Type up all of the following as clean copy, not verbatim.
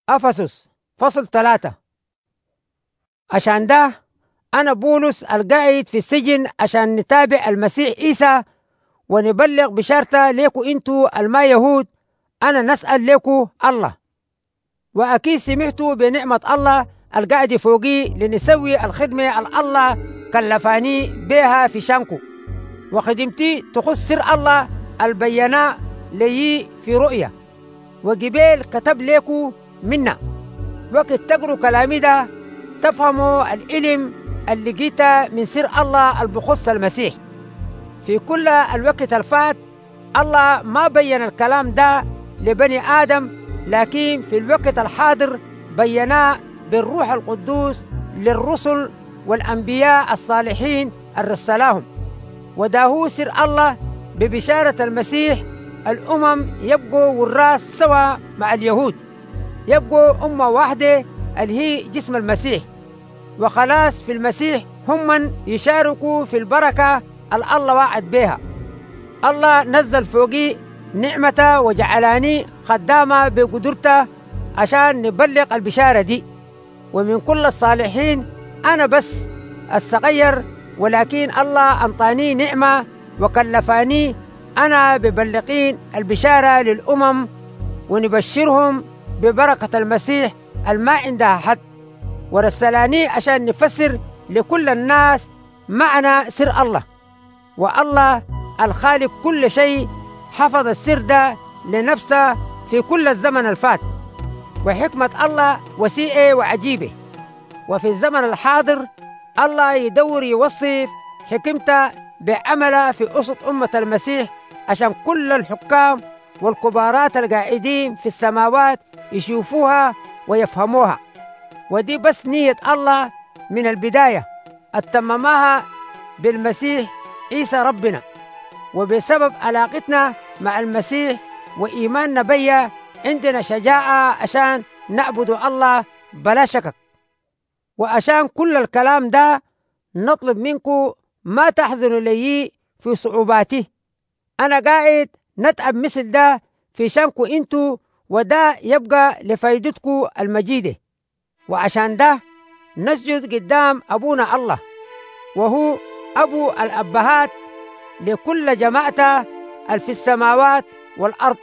أفسس فصل 3. عشان ده أنا بولس القاعد في السجن عشان نتابع المسيح عيسى ونبلغ بشارته ليكو انتو الما يهود. أنا نسأل ليكو الله، وأكيد سمعتوا بنعمة الله القاعد فوقي لنسوي الخدمة الله كلفاني بها في شانكو، وخدمتي تخص سر الله البينا لي في رؤية، وجبال كتب ليكو منا وقت تقروا كلامي ده تفهموا العلم اللي جيته من سر الله البخص المسيح. في كل الوقت الفات الله ما بين الكلام ده لبني آدم، لكن في الوقت الحاضر بيناه بالروح القدوس للرسل والأنبياء الصالحين الرسلاهم. وده هو سر الله ببشارة المسيح. الأمم يبقوا والراس سوا مع اليهود، يبقوا أمة واحدة اللي هي جسم المسيح، وخلاص في المسيح هم من يشاركوا في البركة الله وعد بها. الله نزل فوقي نعمته وجعلاني خدامة بقدرته عشان نبلغ البشارة دي، ومن كل الصالحين أنا بس الصغير، ولكن الله أنطاني نعمة وكلفاني أنا ببلغين البشارة للأمم ونبشرهم ببركة المسيح الما عندها حد، ورسلاني عشان نفسر لكل الناس معنى سر الله. والله الخالق كل شيء حفظ السر ده لنفسه في كل الزمن الفات، وحكمة الله وسيعة وعجيبة. وفي الزمن الحاضر الله يدور يوصف حكمته بعمله في وسط أمة المسيح عشان كل الحكام والكبارات القاعدين في السماوات يشوفوها ويفهموها. ودي بس نية الله من البداية اتممها بالمسيح عيسى ربنا، وبسبب علاقتنا مع المسيح وإيماننا بيه عندنا شجاعة عشان نعبد الله بلا شكك. وعشان كل الكلام ده نطلب منكم ما تحزنوا لي في صعوباتي. أنا قاعد نتعب مثل ده في شانكو انتو، وده يبقى لفايدتكم المجيدة. وعشان ده نسجد قدام أبونا الله، وهو أبو الأبهات لكل جماعته في السماوات والأرض،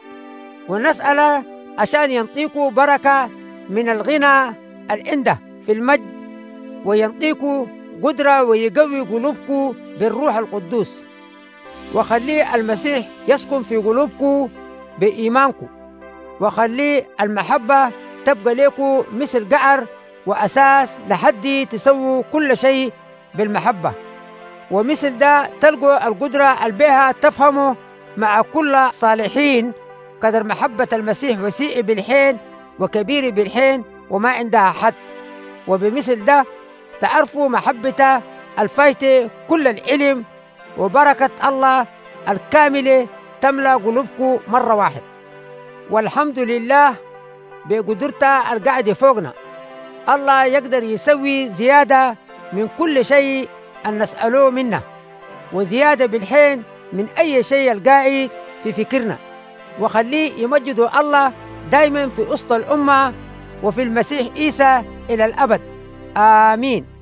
ونسأله عشان ينطيكوا بركة من الغنى العنده في المجد، وينطيكوا قدرة ويقوي قلوبكم بالروح القدوس، وخليه المسيح يسكن في قلوبكم بإيمانكم، وخليه المحبة تبقى لكم مثل قعر وأساس لحد تسووا كل شيء بالمحبة، ومثل ده تلقوا القدرة البيها تفهموا مع كل صالحين قدر محبة المسيح وسيء بالحين وكبير بالحين وما عندها حد، وبمثل ده تعرفوا محبته الفايتة كل العلم، وبركة الله الكاملة تملأ قلوبكم مرة واحد. والحمد لله بقدرته القاعدة فوقنا، الله يقدر يسوي زيادة من كل شيء أن نسأله منه، وزيادة بالحين من أي شيء القاعد في فكرنا، وخليه يمجدوا الله دايما في وسط الأمة وفي المسيح عيسى إلى الأبد. آمين.